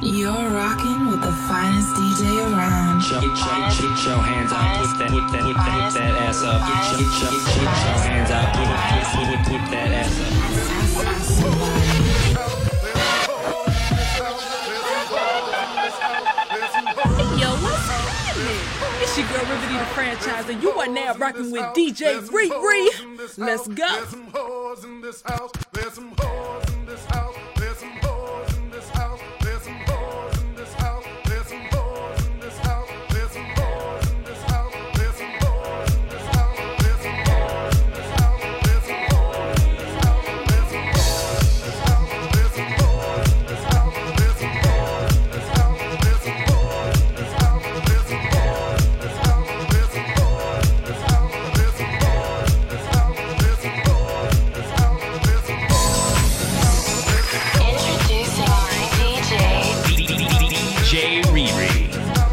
You're rocking with the finest DJ around. Get your hands up, put that ass up. Get your hands up, put that ass up. Hey, yo, what's happening? It's your girl Riverdee the franchise, and you are now rocking with DJ Riri. Let's go. There's some hoes in this house. There's some hoes in this house. There's some hoes in this house. There's some hoes in this house. There's some hoes in this house. There's some hoes in this house. There's some hoes in this house. There's some hoes in this house. There's some hoes in this house. There's some hoes in this house. There's some hoes in this house. There's some hoes in this house. There's some hoes in this house. There's some hoes in this house. There's some hoes in this house. There's some hoes in this house. There's some Introducing DJ Riri.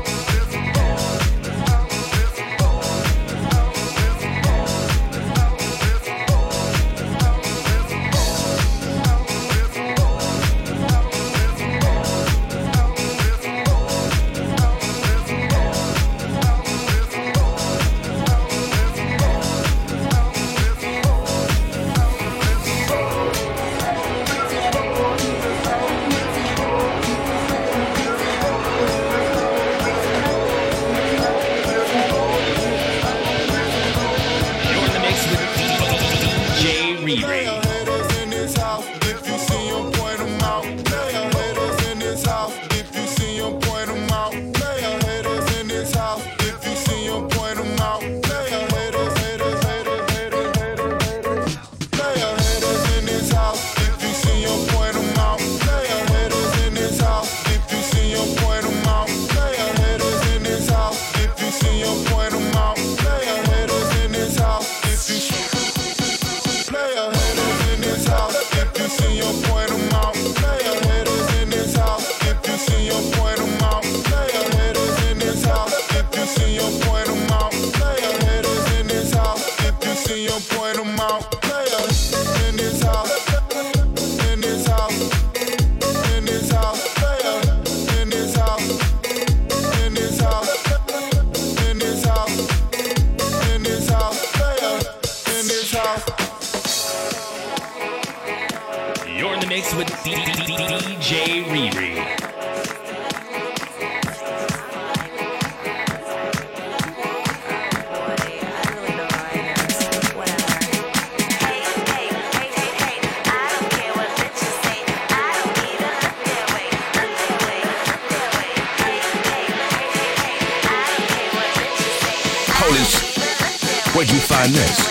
You're in the mix with DJ Riri. Police, where'd you find this?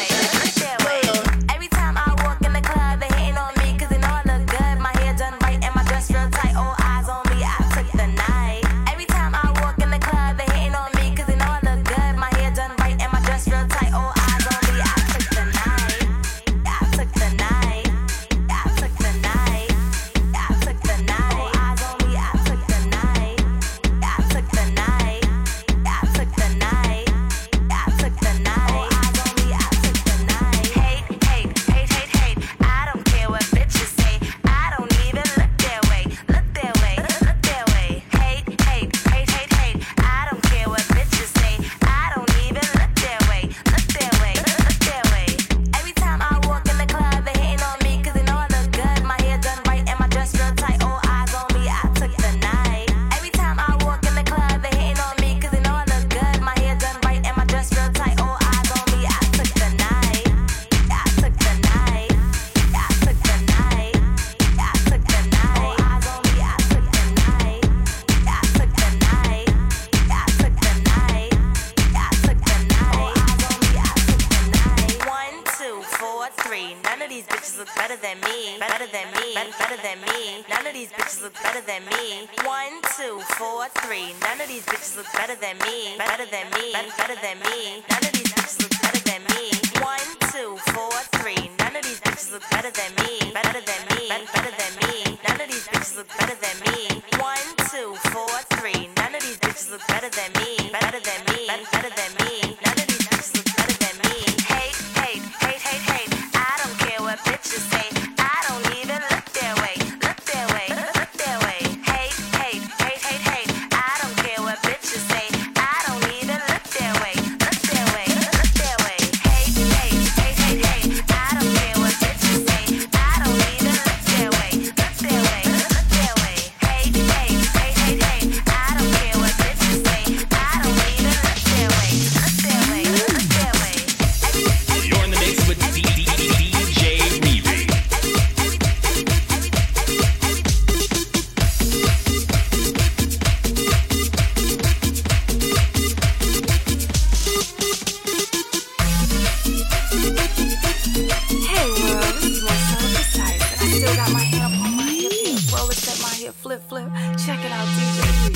Check it out, DJ.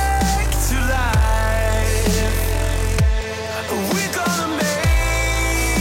We're gonna make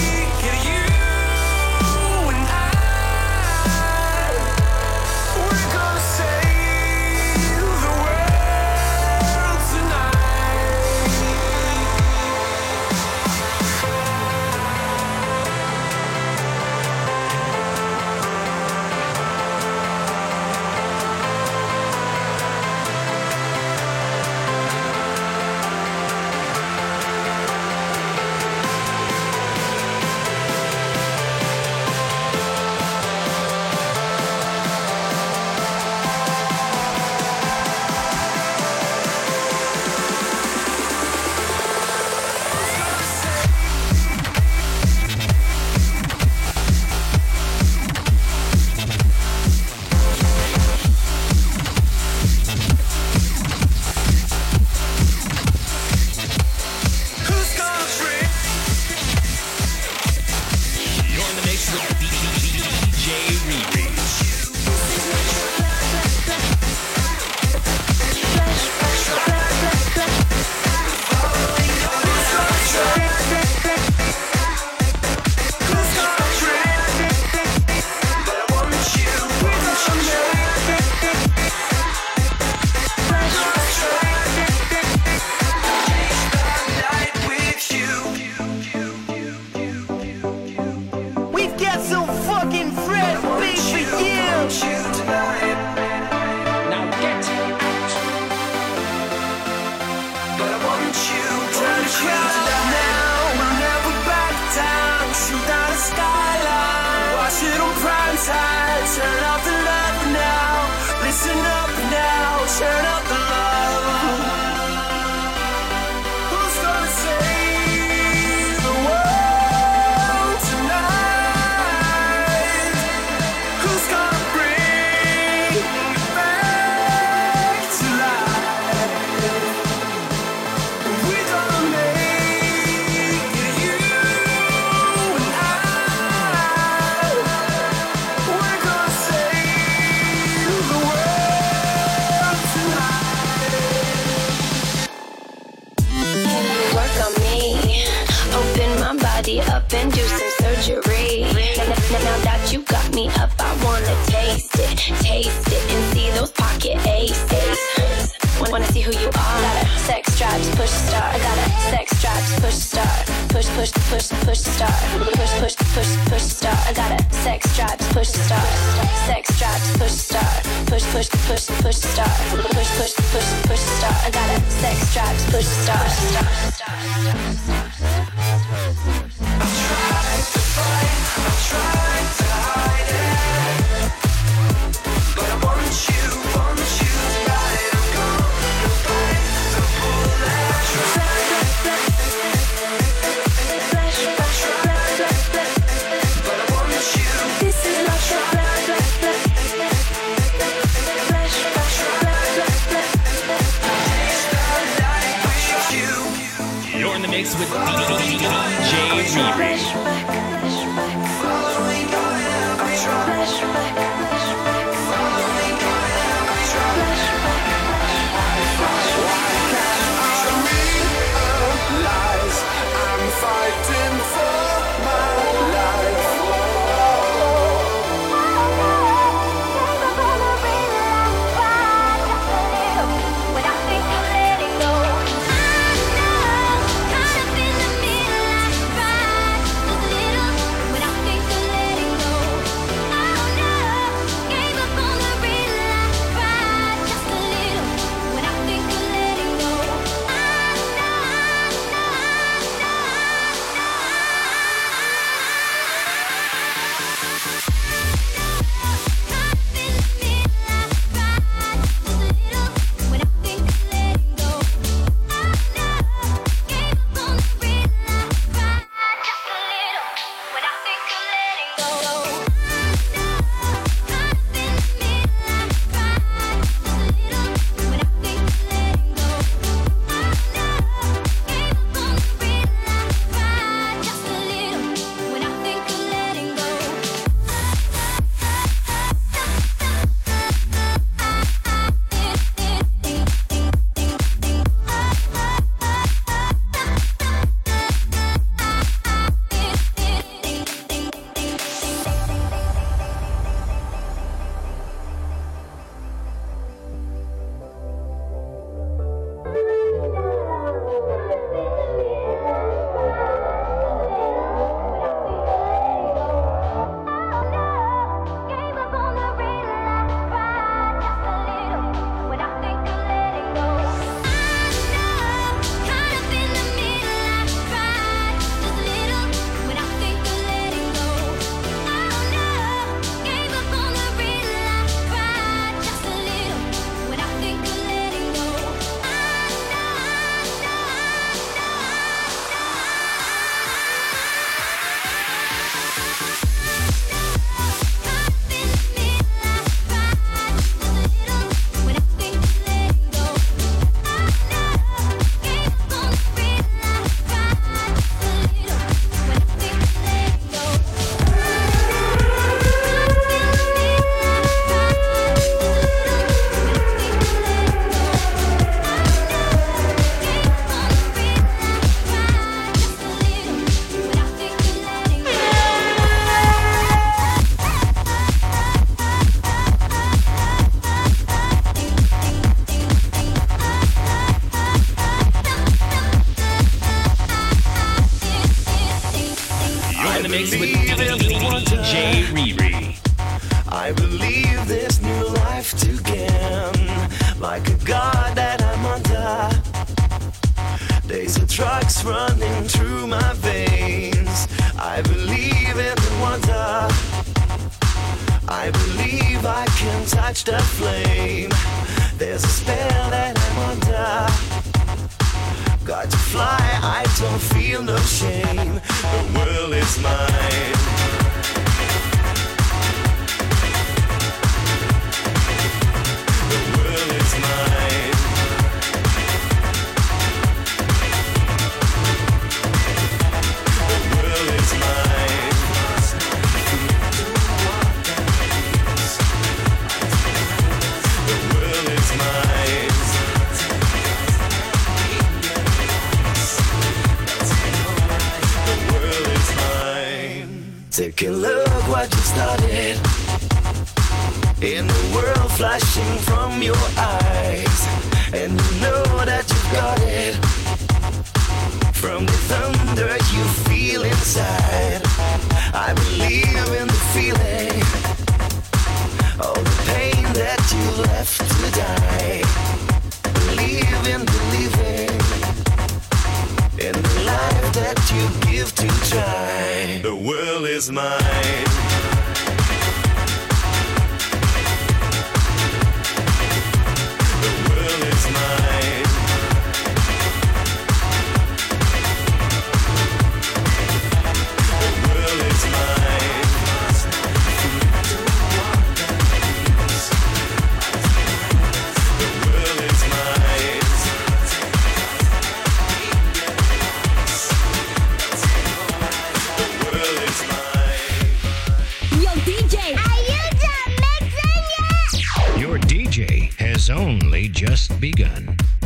Sex drives, push start. Sex drives, push start. Push, push, push, push start. Push, push, push, push start. I got it. Sex drives, push start. I tried to fight, I tried to hide it, but I want you tonight. I'm gonna bite the bullet. But I want you. This is not You're in the mix with DJ Riri. Fighting for my life. mix with DJ Riri. I believe this new life to gain, like a god that I'm under. Days of drugs running through my veins. I believe in the wonder. I believe I can touch the flame. There's a spell that I'm under. Got to fly, I don't feel no shame. The world is mine. The world is mine. The world is mine. The world is mine. Take a look what you started. In the world flashing from your eyes, and you know that you got it. From the thunder you feel inside, I believe in the feeling all the pain that you left to die. Believing in the life that you give to try. The world is mine. The world is mine. The world is mine. The world is mine. The world is mine. Yo, DJ, are you done mixing yet? Your DJ has only just begun.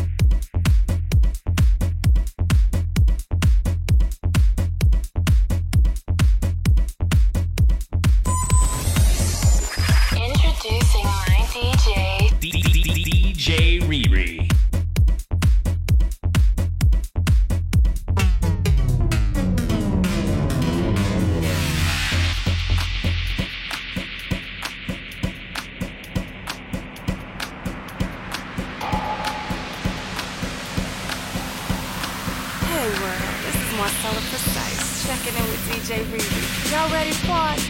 Introducing my DJ. DJ Riri. Hey world, this is Marcella Precise, checking in with DJ Riri. Y'all ready for it?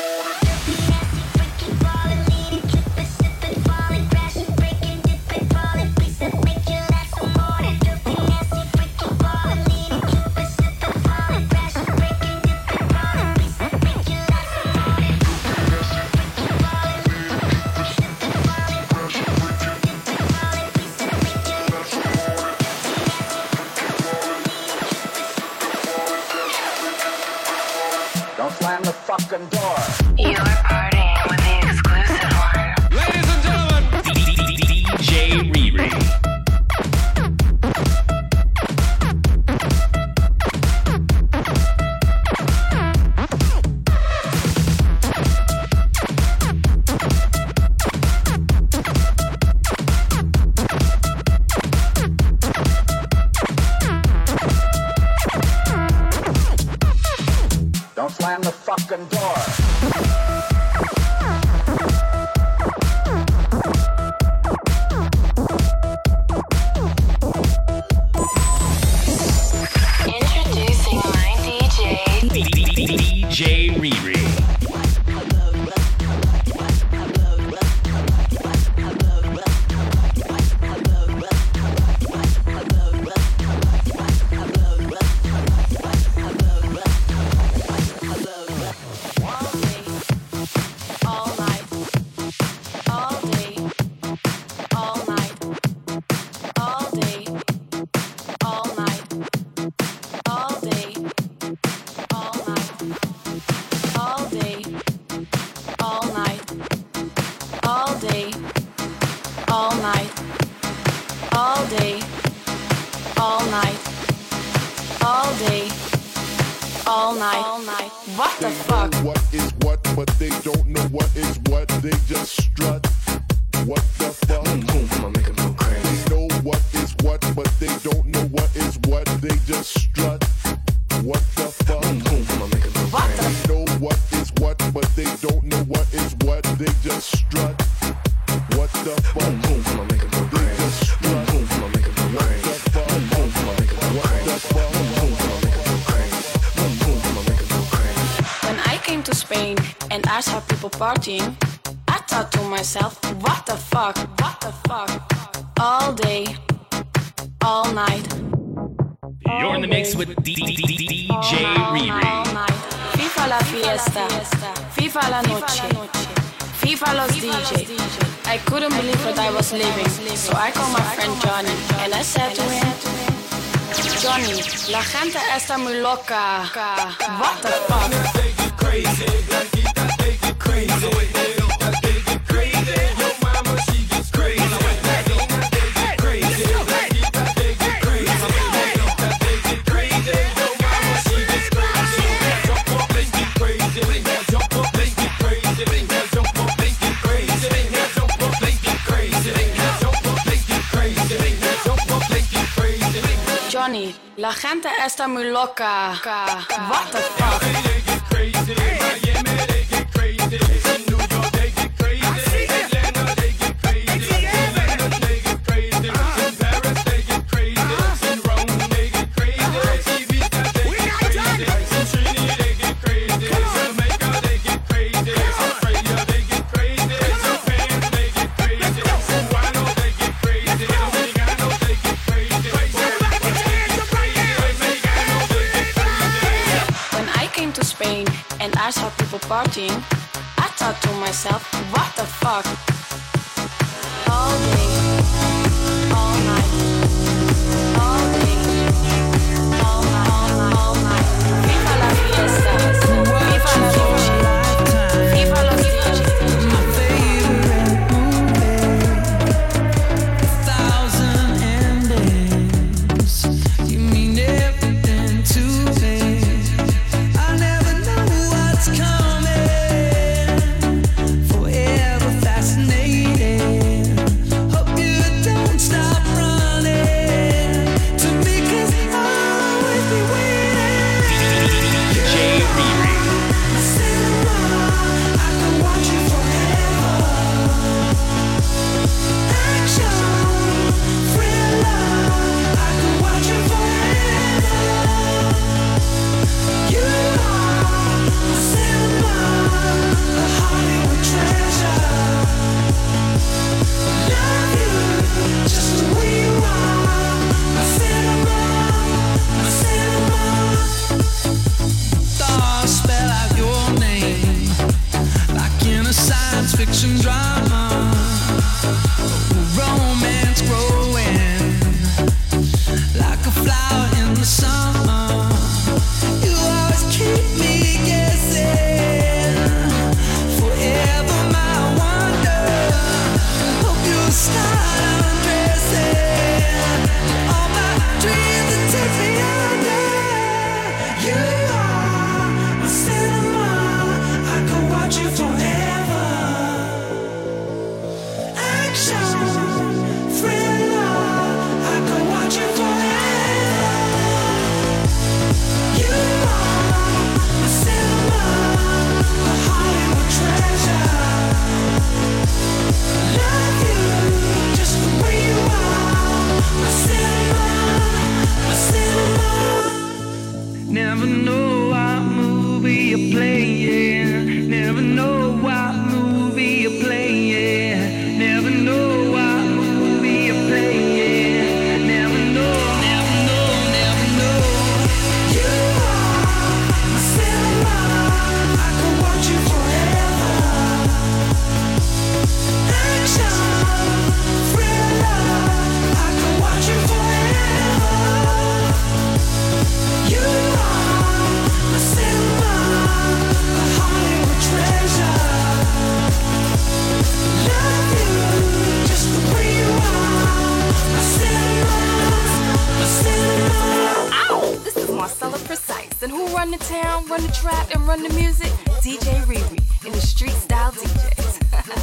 Partying, I thought to myself, what the fuck, all day, all night. You're in the mix with DJ Riri. FIFA la fiesta, FIFA la noche, FIFA los DJ. I couldn't believe what I was living, so I called my friend Johnny, and I said to him, Johnny, la gente está muy loca, what the fuck? Crazy, crazy, crazy. Your mama, she gets crazy. Crazy, crazy. Your mama, she gets crazy. Jump up, let's get crazy. Jump up, let's get crazy. Jump up, let's get crazy. Jump up, let's get crazy. Jump up, let's get crazy. Jump up, let's get crazy. Johnny, la gente está muy loca. What the fuck? Crazy, Miami, they get crazy. In New York, they get crazy. Atlanta, they get crazy. Atlanta, they get crazy. In Paris, they get crazy. In Rome, they get crazy. Ibiza, they get crazy. In Trinidad, they get crazy. Jamaica, they get crazy. Australia, they get crazy. Japan, they get crazy. Cubano, they get crazy. Dominicano, they get crazy. When I came to Spain and I saw people partying, I thought to myself, what the fuck? All day, all night, all day, all night, all night. Viva la fiesta, viva la noche, viva los DJs. My favorite movie, 1,000 endings. You mean everything to me. I never know what's coming. Forever fascinating. Hope you run the trap, and run the music? DJ Riri and the Street Style DJs.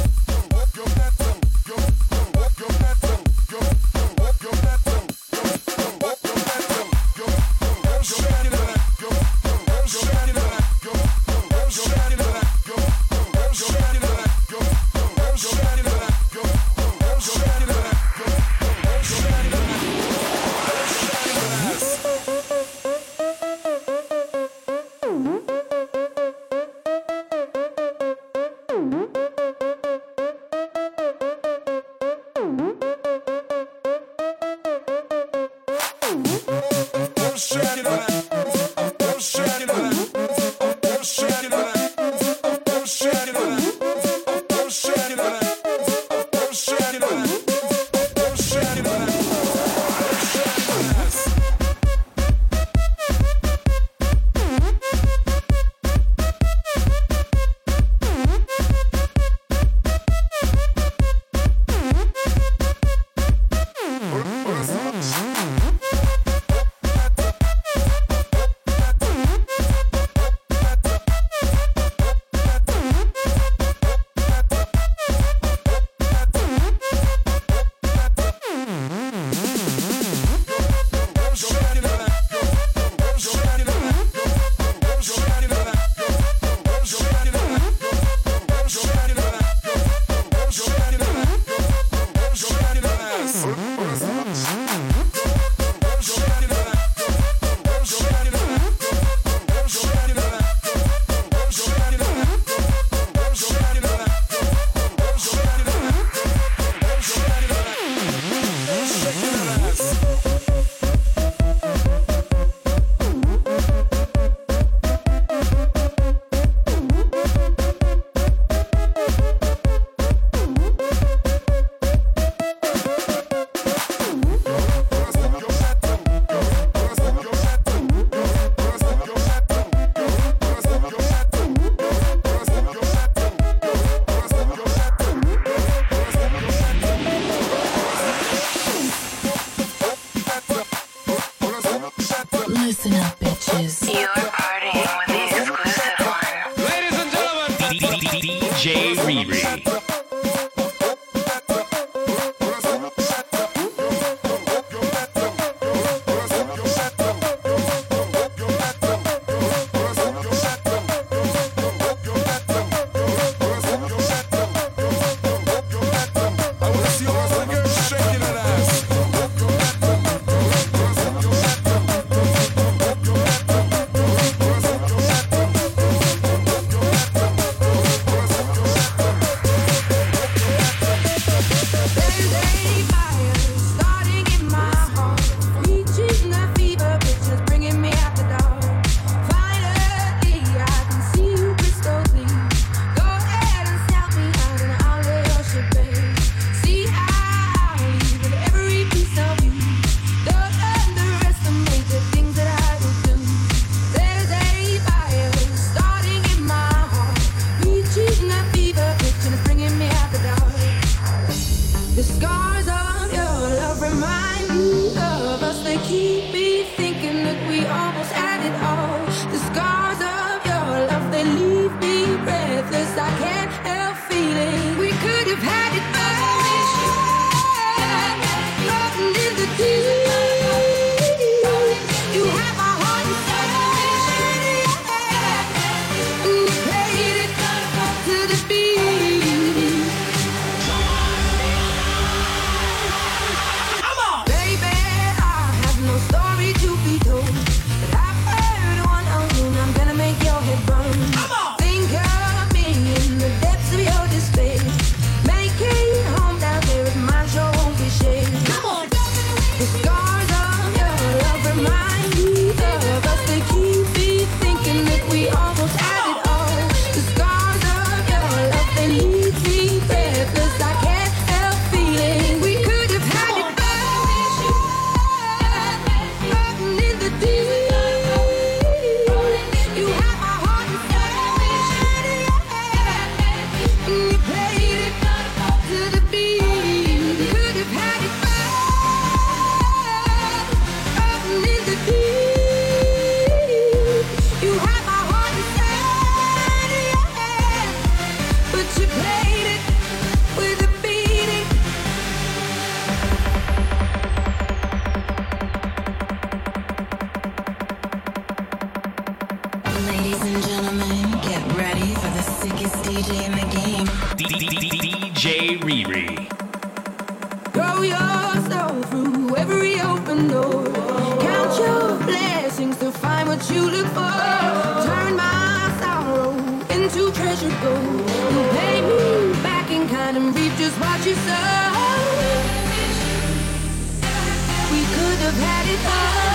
Listen up, bitches. You're partying with the exclusive one. Ladies and gentlemen, DJ Riri. but you played it with a beating. Ladies and gentlemen, get ready for the sickest DJ in the game. DJ Riri. Throw yourself through every open door. Count your blessings to find what you look for. Turn my sorrow into treasure gold. You pay me back in kind and reap just what you sow. We could have had it all.